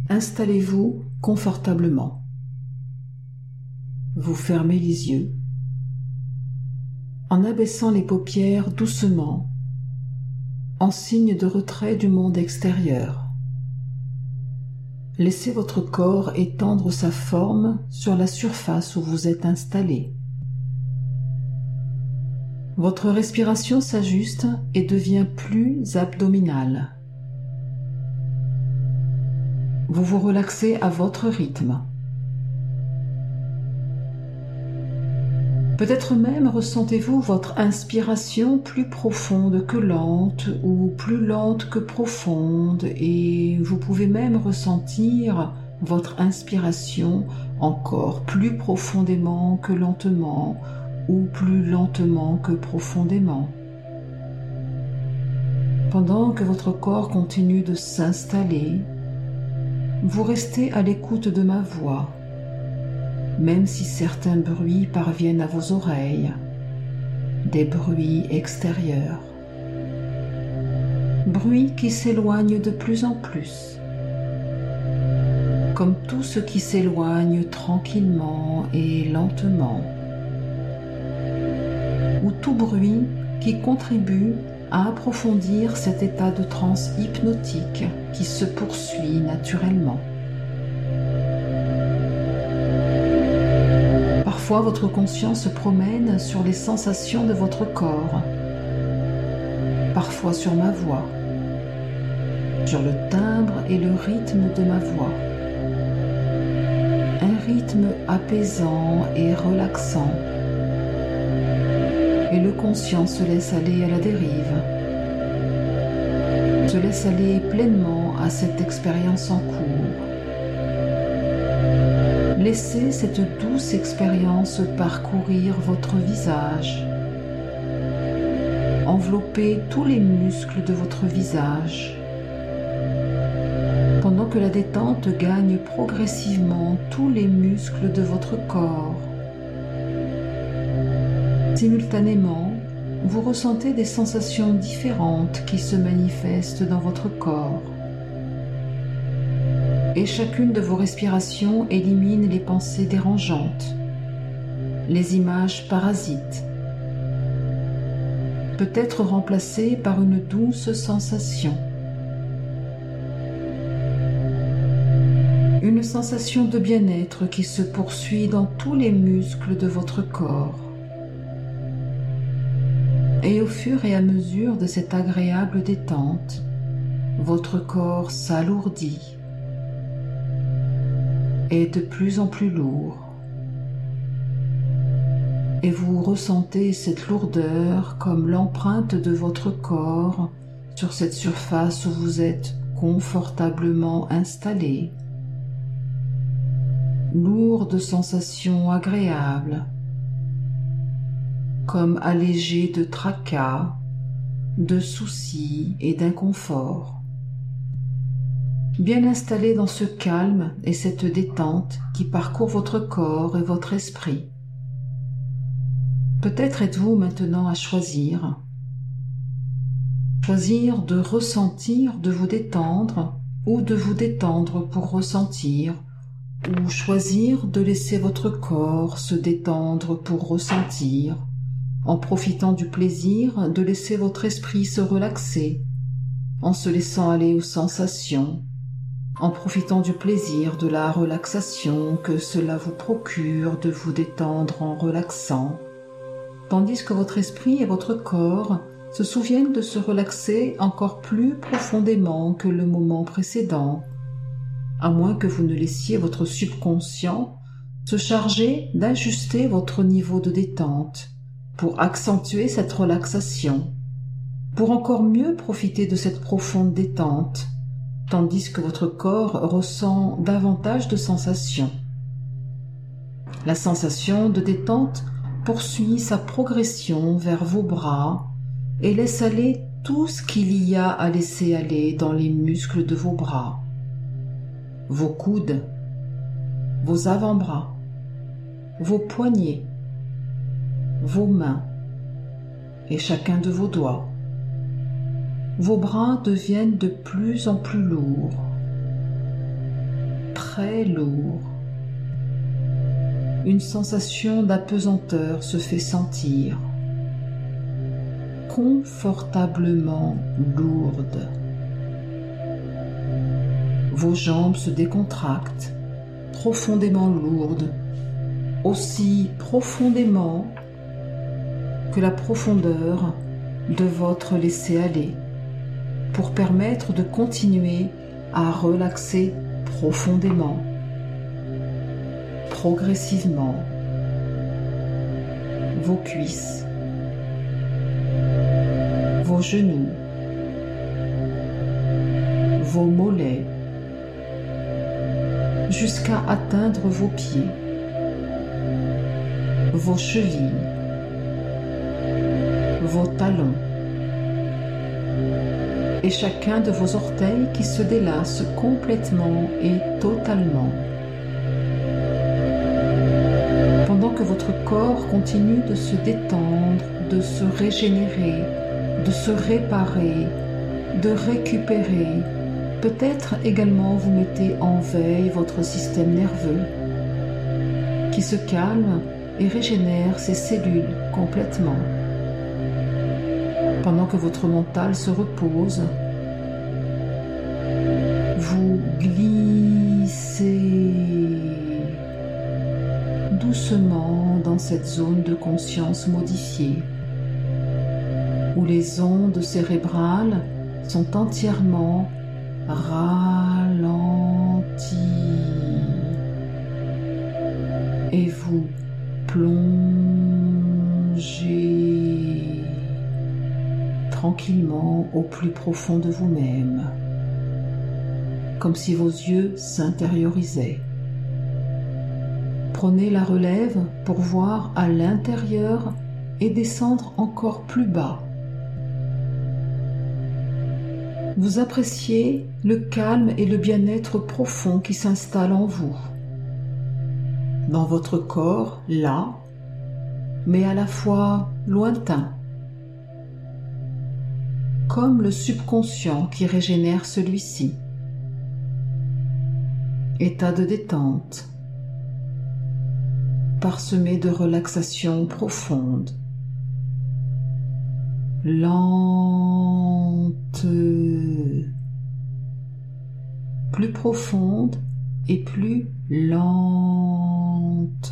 Installez-vous confortablement. Vous fermez les yeux en abaissant les paupières doucement, en signe de retrait du monde extérieur. Laissez votre corps étendre sa forme sur la surface où vous êtes installé. Votre respiration s'ajuste et devient plus abdominale. Vous vous relaxez à votre rythme. Peut-être même ressentez-vous votre inspiration plus profonde que lente ou plus lente que profonde, et vous pouvez même ressentir votre inspiration encore plus profondément que lentement ou plus lentement que profondément. Pendant que votre corps continue de s'installer, vous restez à l'écoute de ma voix, même si certains bruits parviennent à vos oreilles, des bruits extérieurs, bruits qui s'éloignent de plus en plus, comme tout ce qui s'éloigne tranquillement et lentement, ou tout bruit qui contribue à approfondir cet état de transe hypnotique qui se poursuit naturellement. Parfois, votre conscience se promène sur les sensations de votre corps, parfois sur ma voix, sur le timbre et le rythme de ma voix. Un rythme apaisant et relaxant. Et le conscient se laisse aller à la dérive, se laisse aller pleinement à cette expérience en cours. Laissez cette douce expérience parcourir votre visage, envelopper tous les muscles de votre visage, pendant que la détente gagne progressivement tous les muscles de votre corps. Simultanément, vous ressentez des sensations différentes qui se manifestent dans votre corps. Et chacune de vos respirations élimine les pensées dérangeantes, les images parasites, peut-être remplacées par une douce sensation. Une sensation de bien-être qui se poursuit dans tous les muscles de votre corps. Et au fur et à mesure de cette agréable détente, votre corps s'alourdit, est de plus en plus lourd. Et vous ressentez cette lourdeur comme l'empreinte de votre corps sur cette surface où vous êtes confortablement installé. Lourde sensation agréable, comme allégé de tracas, de soucis et d'inconfort. Bien installé dans ce calme et cette détente qui parcourt votre corps et votre esprit. Peut-être êtes-vous maintenant à choisir de ressentir, de vous détendre, ou de vous détendre pour ressentir, ou choisir de laisser votre corps se détendre pour ressentir, en profitant du plaisir de laisser votre esprit se relaxer, en se laissant aller aux sensations, en profitant du plaisir de la relaxation que cela vous procure de vous détendre en relaxant, tandis que votre esprit et votre corps se souviennent de se relaxer encore plus profondément que le moment précédent, à moins que vous ne laissiez votre subconscient se charger d'ajuster votre niveau de détente pour accentuer cette relaxation, pour encore mieux profiter de cette profonde détente, tandis que votre corps ressent davantage de sensations. La sensation de détente poursuit sa progression vers vos bras et laisse aller tout ce qu'il y a à laisser aller dans les muscles de vos bras, vos coudes, vos avant-bras, vos poignets, vos mains et chacun de vos doigts. Vos bras deviennent de plus en plus lourds. très lourd. Une sensation d'apesanteur se fait sentir, confortablement lourde. Vos jambes se décontractent, profondément lourdes, aussi profondément que la profondeur de votre laisser-aller, pour permettre de continuer à relaxer profondément, progressivement, vos cuisses, vos genoux, vos mollets, jusqu'à atteindre vos pieds, vos chevilles, vos talons, et chacun de vos orteils qui se délasse complètement et totalement. Pendant que votre corps continue de se détendre, de se régénérer, de se réparer, de récupérer, peut-être également vous mettez en veille votre système nerveux qui se calme et régénère ses cellules complètement. Pendant que votre mental se repose, vous glissez doucement dans cette zone de conscience modifiée, où les ondes cérébrales sont entièrement ralenties et vous plongez tranquillement au plus profond de vous-même, comme si vos yeux s'intériorisaient. Prenez la relève pour voir à l'intérieur et descendre encore plus bas. Vous appréciez le calme et le bien-être profond qui s'installe en vous, dans votre corps là, mais à la fois lointain, comme le subconscient qui régénère celui-ci. État de détente, parsemé de relaxation profonde, lente, plus profonde et plus lente.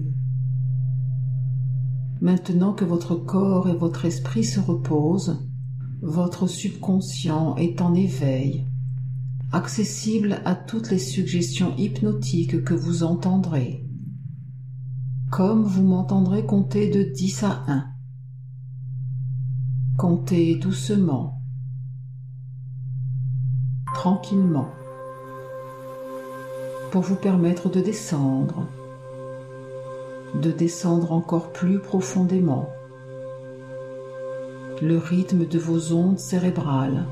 Maintenant que votre corps et votre esprit se reposent, votre subconscient est en éveil, accessible à toutes les suggestions hypnotiques que vous entendrez, comme vous m'entendrez compter de 10 à 1. Comptez doucement, tranquillement, pour vous permettre de descendre encore plus profondément le rythme de vos ondes cérébrales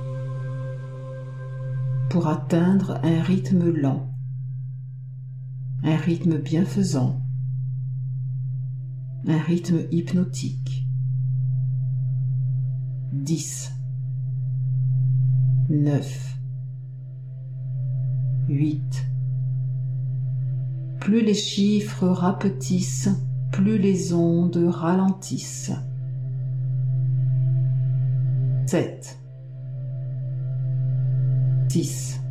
pour atteindre un rythme lent, un rythme bienfaisant, un rythme hypnotique. 10, 9, 8. Plus les chiffres rapetissent, plus les ondes ralentissent. 7, 6,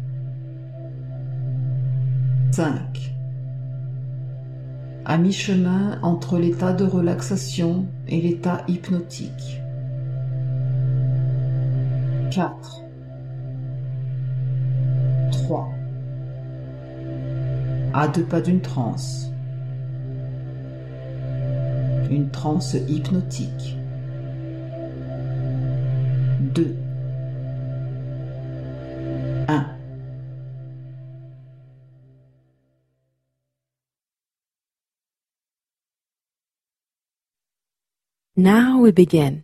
5. À mi-chemin entre l'état de relaxation et l'état hypnotique. 4, 3. À 2 pas d'une transe. Une transe hypnotique. 2, 1. Now we begin.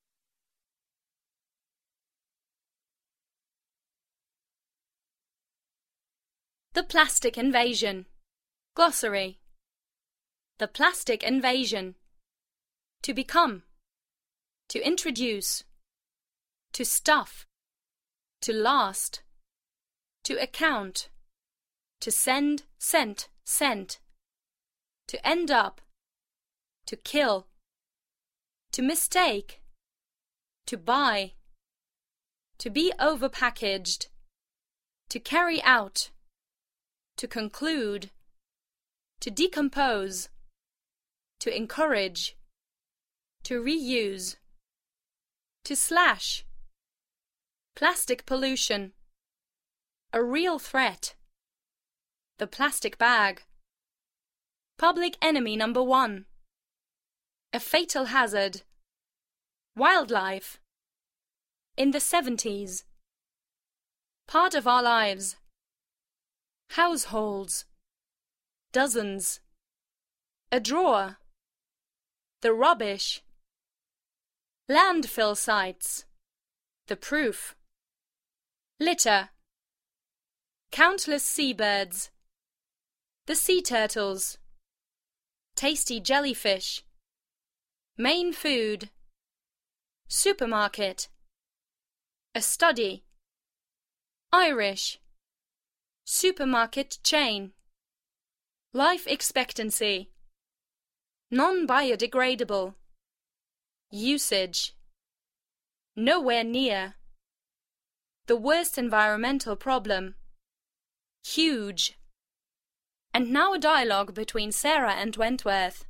The plastic invasion. Glossary. The plastic invasion. To become. To introduce. To stuff. To last. To account. to send, sent, sent, to end up, to kill, to mistake, to buy, to be overpackaged, to carry out, to conclude, to decompose, to encourage, to reuse, to slash, plastic pollution, a real threat, the plastic bag, public enemy number one, a fatal hazard, wildlife, in the 70s, part of our lives, households, dozens, a drawer, the rubbish, landfill sites, the proof, litter, countless seabirds, the sea turtles, tasty jellyfish, main food, supermarket, a study, Irish, supermarket chain, life expectancy, non-biodegradable, usage, nowhere near, the worst environmental problem, huge. And now a dialogue between Sarah and Wentworth.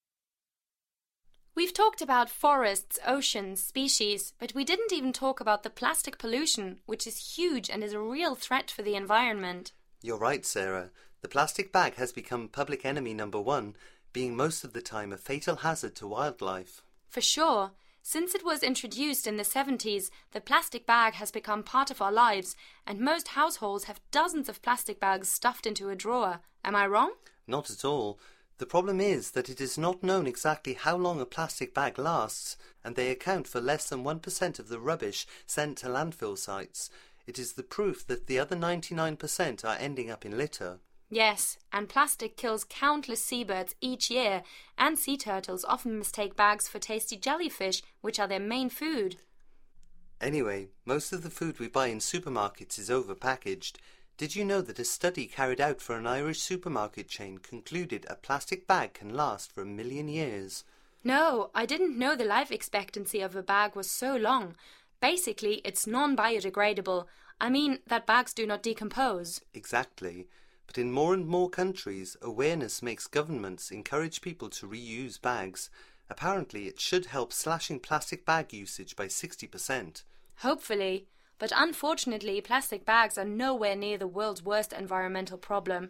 We've talked about forests, oceans, species, but we didn't even talk about the plastic pollution, which is huge and is a real threat for the environment. You're right, Sarah. The plastic bag has become public enemy number one, being most of the time a fatal hazard to wildlife. For sure. Since it was introduced in the 70s, the plastic bag has become part of our lives, and most households have dozens of plastic bags stuffed into a drawer. Am I wrong? Not at all. The problem is that it is not known exactly how long a plastic bag lasts, and they account for less than 1% of the rubbish sent to landfill sites. It is the proof that the other 99% are ending up in litter. Yes, and plastic kills countless seabirds each year, and sea turtles often mistake bags for tasty jellyfish, which are their main food. Anyway, most of the food we buy in supermarkets is overpackaged. Did you know that a study carried out for an Irish supermarket chain concluded a plastic bag can last for 1 million years? No, I didn't know the life expectancy of a bag was so long. Basically, it's non-biodegradable. I mean that bags do not decompose. Exactly. But in more and more countries, awareness makes governments encourage people to reuse bags. Apparently, it should help slashing plastic bag usage by 60%. Hopefully. But unfortunately, plastic bags are nowhere near the world's worst environmental problem.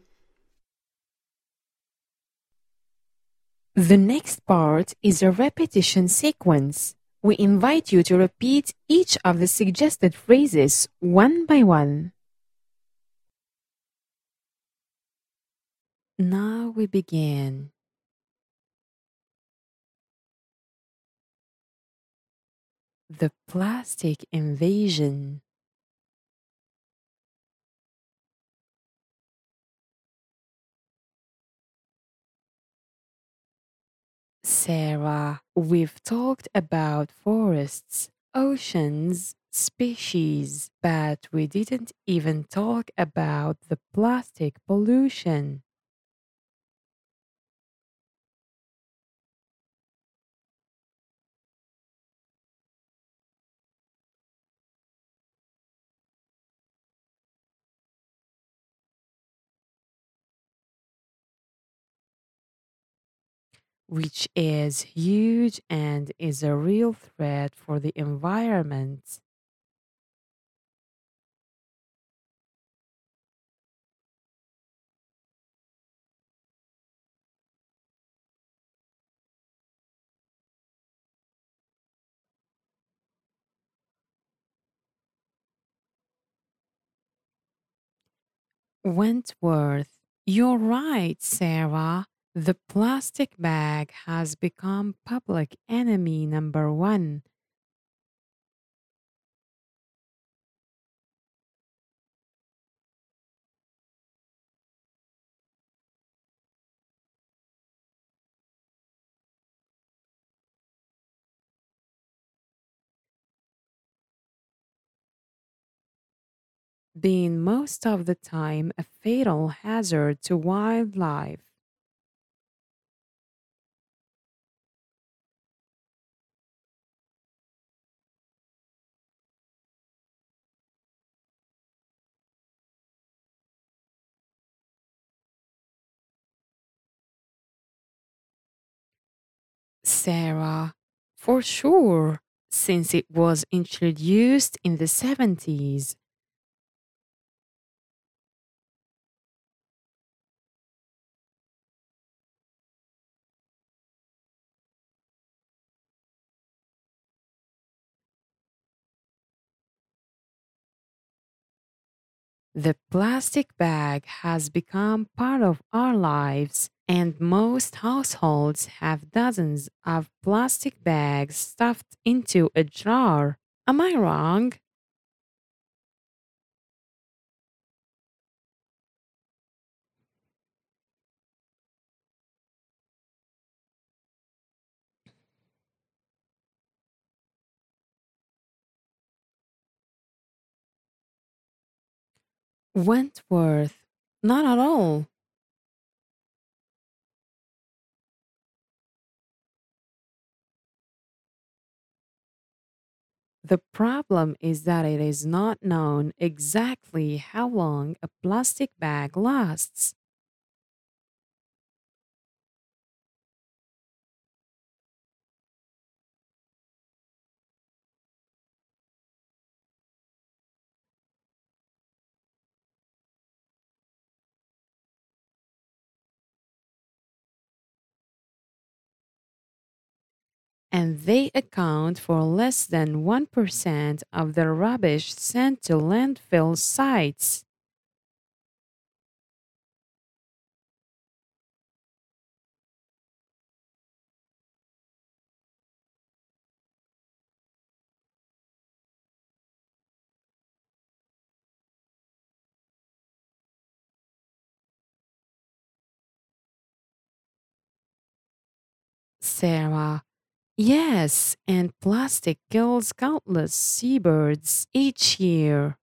The next part is a repetition sequence. We invite you to repeat each of the suggested phrases one by one. Now we begin. The plastic invasion. Sarah, we've talked about forests, oceans, species, but we didn't even talk about the plastic pollution. Which is huge and is a real threat for the environment. Wentworth, you're right, Sarah. The plastic bag has become public enemy number one. being most of the time a fatal hazard to wildlife. Sarah, for sure, since it was introduced in the 70s. The plastic bag has become part of our lives, and most households have dozens of plastic bags stuffed into a jar. Am I wrong? Wentworth, not at all. The problem is that it is not known exactly how long a plastic bag lasts. And they account for less than 1% of the rubbish sent to landfill sites. Sarah, yes, and plastic kills countless seabirds each year.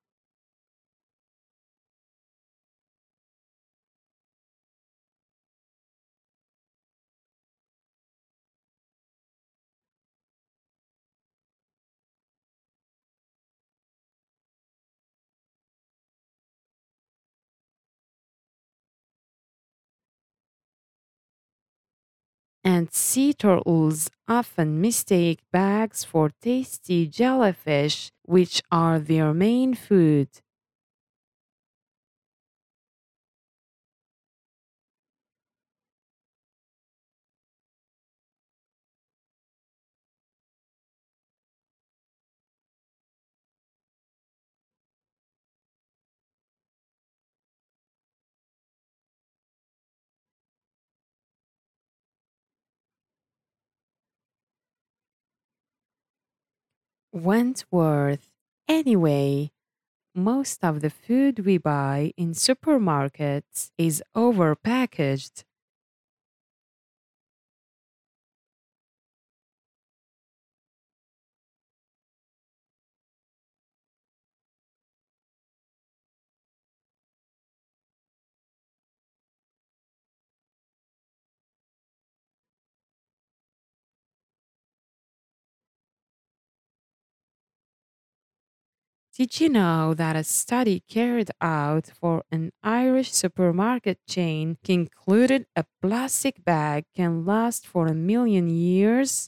And sea turtles often mistake bags for tasty jellyfish, which are their main food. Wentworth. Anyway, most of the food we buy in supermarkets is overpackaged. Did you know that a study carried out for an Irish supermarket chain concluded a plastic bag can last for 1,000,000 years?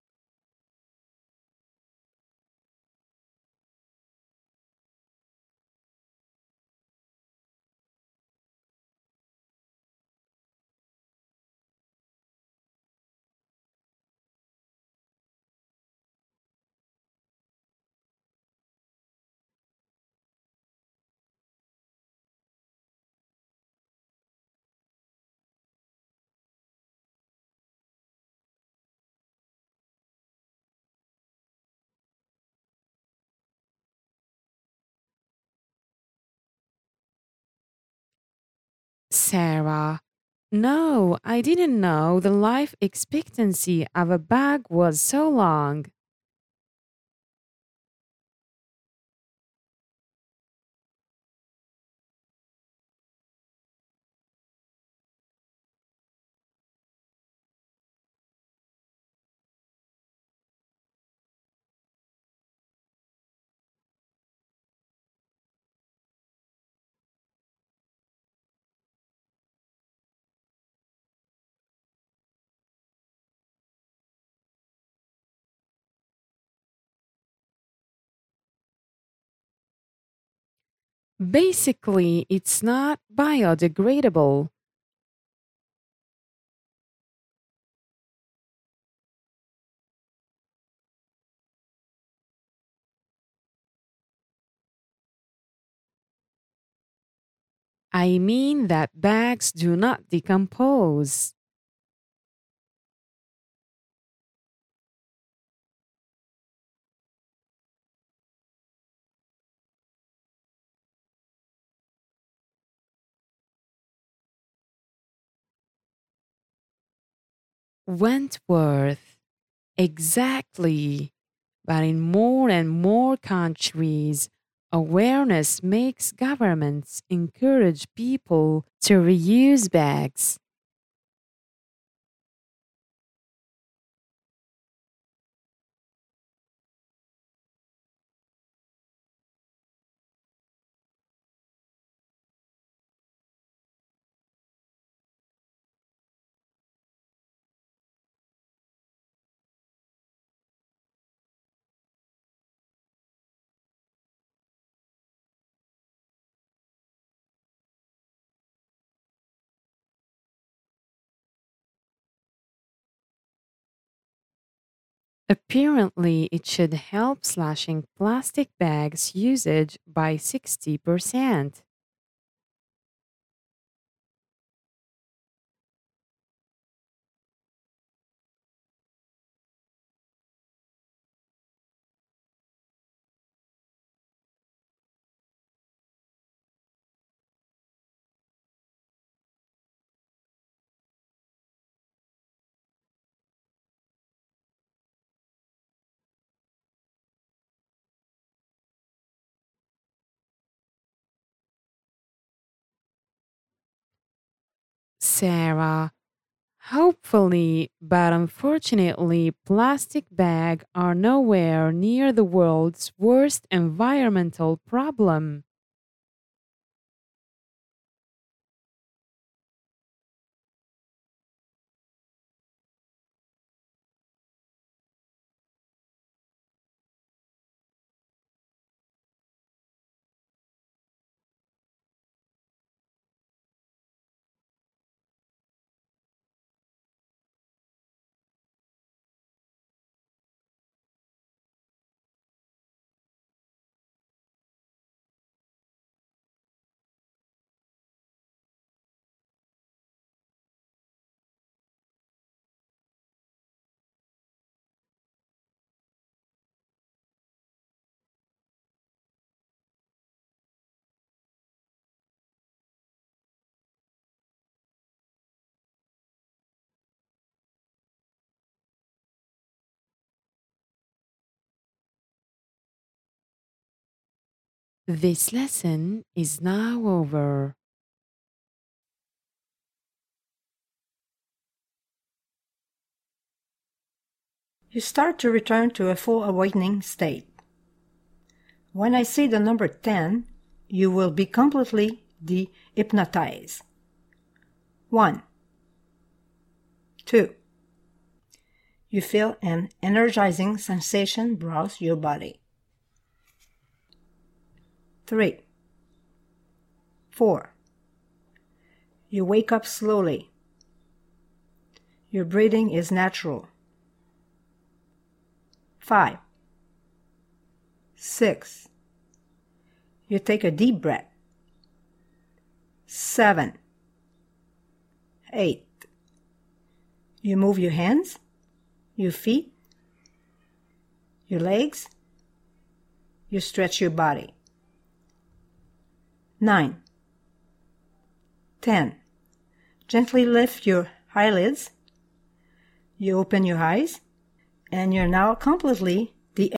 Sarah, no, I didn't know the life expectancy of a bag was so long. Basically, it's not biodegradable. I mean that bags do not decompose. Wentworth. Exactly. But in more and more countries, awareness makes governments encourage people to reuse bags. Apparently, it should help slashing plastic bags usage by 60%. Sarah, hopefully, but unfortunately, plastic bags are nowhere near the world's worst environmental problem. This lesson is now over. You start to return to a full awakening state. When I say the number 10, you will be completely de-hypnotized. 1, 2. You feel an energizing sensation browse your body. 3, 4. You wake up slowly. Your breathing is natural. 5, 6. You take a deep breath. 7, 8. You move your hands, your feet, your legs. You stretch your body. 9, 10. Gently lift your eyelids. You open your eyes, and you're now completely